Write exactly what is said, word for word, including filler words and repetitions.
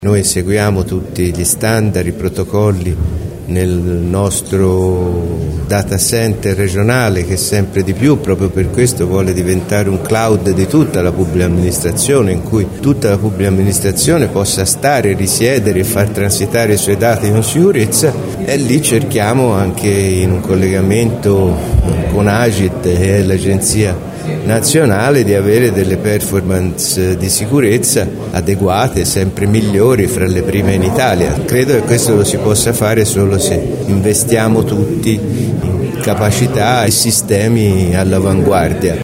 Noi seguiamo tutti gli standard, i protocolli nel nostro data center regionale che sempre di più, proprio per questo, vuole diventare un cloud di tutta la pubblica amministrazione, in cui tutta la pubblica amministrazione possa stare, risiedere e far transitare i suoi dati con sicurezza, e lì cerchiamo anche in un collegamento con Agit e l'Agenzia nazionale di avere delle performance di sicurezza adeguate, sempre migliori, fra le prime in Italia. Credo che questo lo si possa fare solo se investiamo tutti in capacità e sistemi all'avanguardia.